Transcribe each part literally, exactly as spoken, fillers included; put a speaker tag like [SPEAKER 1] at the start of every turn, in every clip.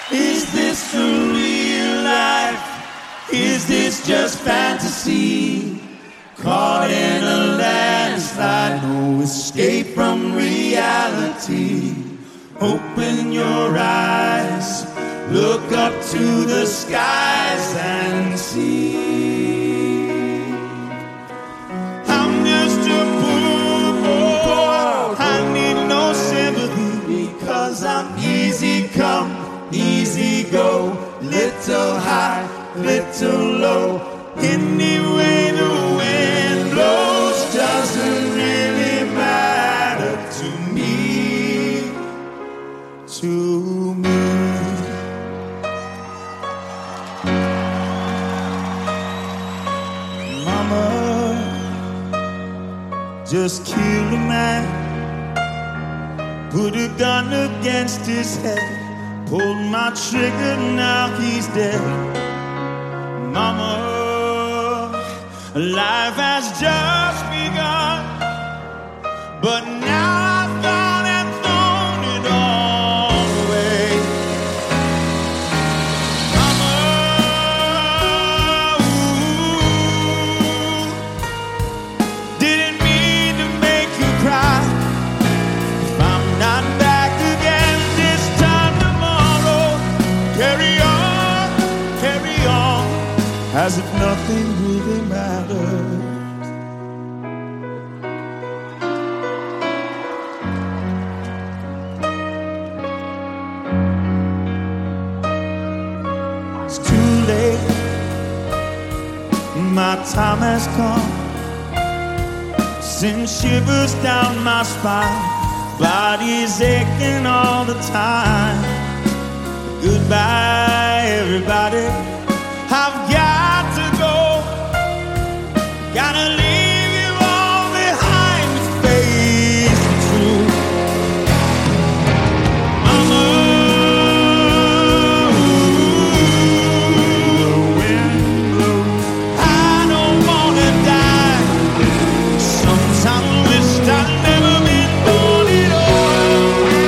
[SPEAKER 1] Is this the real life? Is this just fantasy? Caught in a landslide, no escape from reality. Open your eyes, look up to the skies and see. I'm just a poor boy, I need no sympathy, because I'm easy come, easy go, little high, little low. Any way the wind blows doesn't really matter to me, to me. Mama just killed a man, put a gun against his head, pulled my trigger, now he's dead. Mama, life has just begun, but now I've gone and thrown it all away. Mama, ooh, didn't mean to make you cry. If I'm not back again this time tomorrow, carry on, carry on, as if nothing really mattered. It's too late, my time has come. Send shivers down my spine, body's aching all the time. Goodbye, everybody, I've got to go. Gotta leave you all behind to face the truth. Mama, ooh, the wind blows. I don't wanna die. Sometimes I wish I'd never been born at all.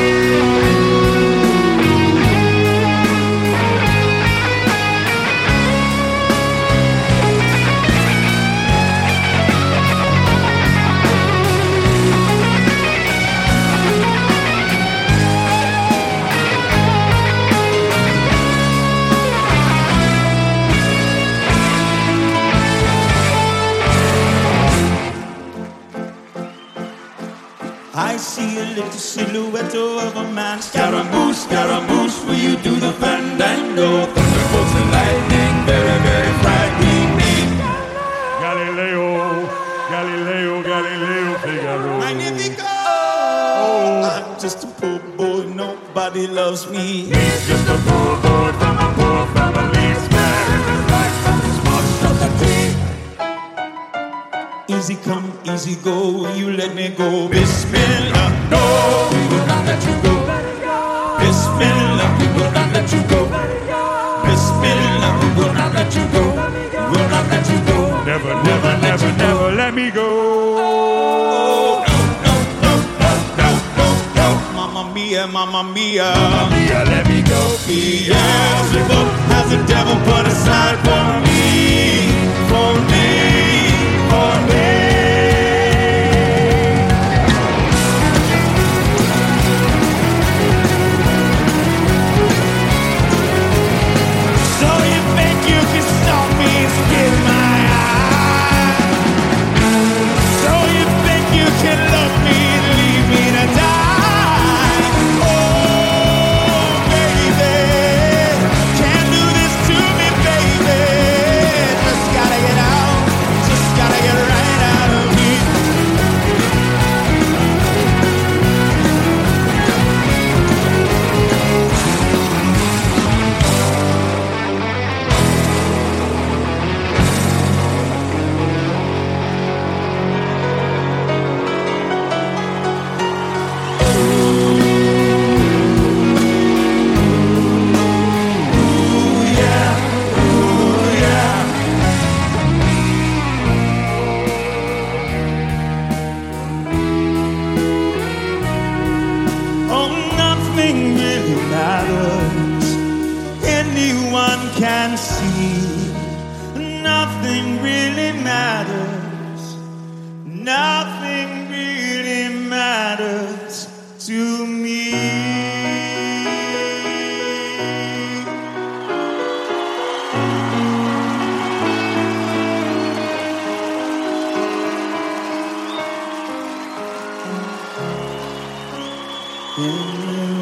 [SPEAKER 1] I see a little silhouette of a man. Scaramouche, Scaramouche, will you do the fandango? Thunderbolts and lightning, very, very frightening me.
[SPEAKER 2] Galileo, Galileo, Galileo, Figaro.
[SPEAKER 1] Magnifico! Oh, I'm just a poor boy, nobody loves me.
[SPEAKER 2] He's just a poor boy from a poor family, sparing his life from this monstrosity.
[SPEAKER 1] Easy come, easy go, you let me go. Bismillah, no, we will not let you go. Bismillah, we will not let you go. Bismillah, we will not let you go. We'll not let you go.
[SPEAKER 2] Never, never, never, never let me go.
[SPEAKER 1] Oh, no, no, no, no, no, no, no. Mamma mia, mamma mia,
[SPEAKER 2] Mamma mia, let me go.
[SPEAKER 1] Beelzebub has the devil put aside for me, for me, for me. So you think you can stop me and skip my eye? So you think you can love me and leave me to die? Oh, baby, can't do this to me, baby. Just gotta get out. can see nothing really matters. Nothing really matters to me. In